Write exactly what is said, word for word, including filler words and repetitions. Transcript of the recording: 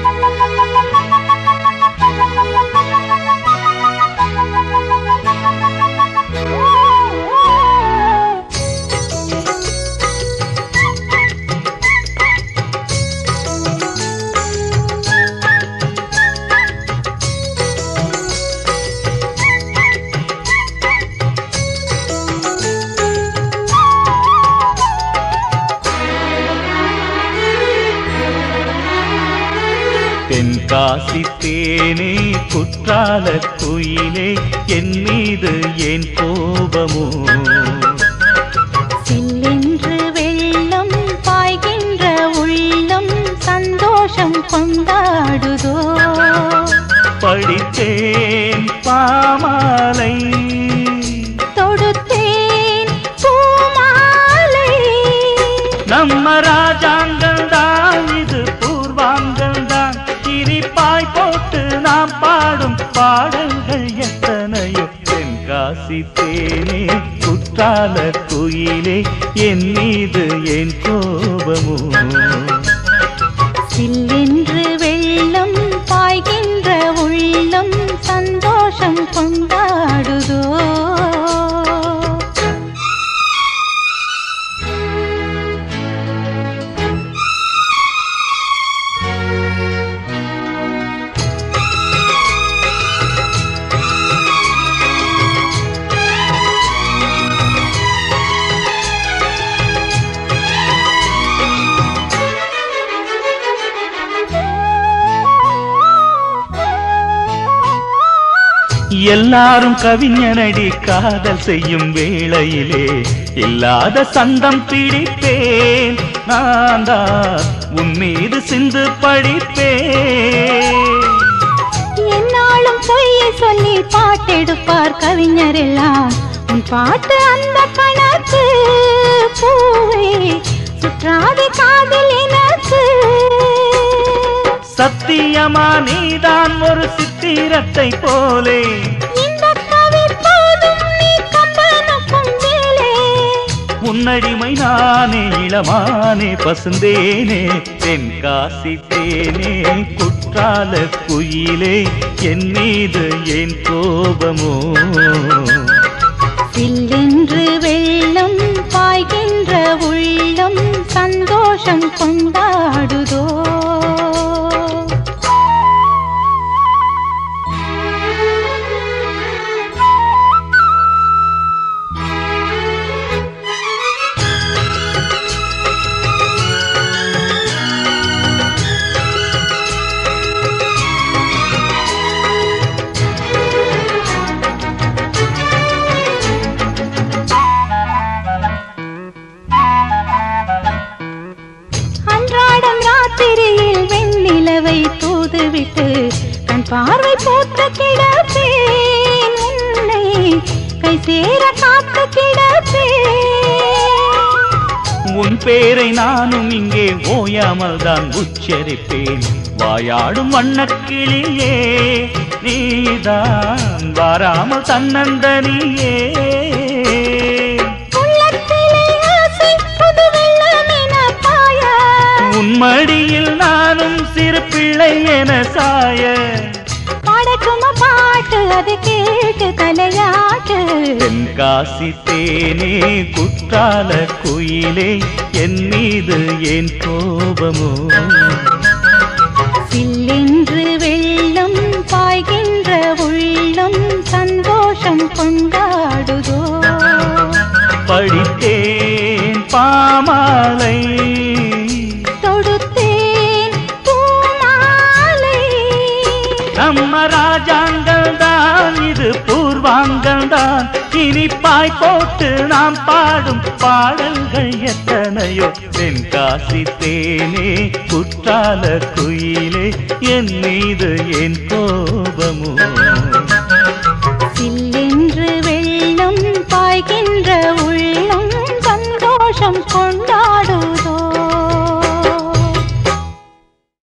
தென்காசி தேனே குற்றால குயிலே என் மீது ஏன் கோபமோ சில்லென்று வெள்ளம் பாய்கின்ற உள்ளம் சந்தோஷம் கொண்டாடுதோ படித்தேன் பாமாலை தொடுத்தேன் பூமாலை நம்ம ராஜாங்கள் தான் இது பூர்வாங்கள் தான் இனிப்பாய் போட்டு நாம் பாடும் பாடல்கள் எத்தனையோ தென்காசி தேனே குற்றால குயிலே என் மீது ஏன் கோபமோ சில்லென்று வெள்ளம் பாய்கின்ற உள்ளம் சந்தோஷம் கொண்டாடுதோ எல்லாரும் கவிஞனடி காதல் செய்யும் வேளையிலே இல்லாத சந்தம் பிடிப்பேன் நான் தான் உன் மீது சிந்து படிப்பேன் என்னாலும் பொய்யை சொல்லி பாட்டெடுப்பார் கவிஞர் எல்லாம் உன் பாட்டு அந்த கணக்கு பூவே சுற்றாத காதல் எனக்கு சத்தியமா நீதான் ஒரு சித்திரத்தை போலே இந்த கவி போதும் நீ கம்பனுக்கும் மேலே உன்னடிமை நானே இளமானே பசுந்தேனே தென்காசி தேனே குற்றால குயிலே என் மீது ஏன் கோபமோ சில்லென்று வெள்ளம் பாய்கின்ற உள்ளம் சந்தோஷம் கொண்டாடுதோ கண் பார்வை போட்டு கிடப்பேன் உன்னை கை சேர காத்து கிடப்பேன் உன் பேரை நானும் இங்கே ஓயாமல் தான் உச்சரிப்பேன் வாயாடும் வண்ணக்கிளியே நீதான் வாராமல் தன்னந்தனியே மடியில் நானும் சிறு பிள்ளை என சாய பாடக்கும பாட்டு அது கேட்டு தலையாட்டு தென்காசி தேனே குற்றால குயிலே என் மீது ஏன் கோபமோ சில்லென்று வெள்ளம் பாய்கின்ற உள்ளம் சந்தோஷம் கொண்டாடுதோ படித்தேன் பாமாலை நம்ம ராஜாங்கள் தான் இது பூர்வாங்கள் தான் இனிப்பாய் போட்டு நாம் பாடும் பாடல்கள் எத்தனையோ தென்காசி தேனே குற்றால குயிலே என் மீது ஏன் கோபமோ